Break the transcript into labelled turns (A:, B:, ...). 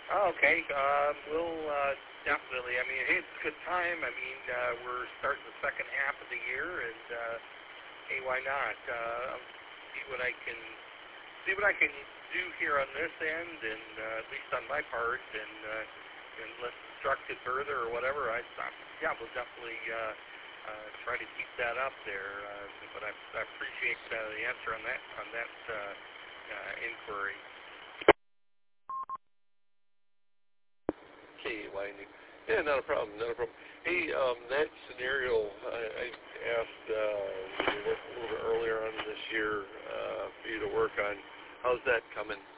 A: Oh, okay. We'll definitely. I mean, hey, it's a good time. I mean, we're starting the second half of the year, and hey, why not? See what I can do here on this end, and at least on my part, and let's instruct it further or whatever. Yeah, we'll definitely try to keep that up there. But I appreciate the answer on that inquiry.
B: Okay, Lightning. Yeah, not a problem, not a problem. Hey, that scenario I asked you to work a little bit earlier on this year for you to work on, how's that coming?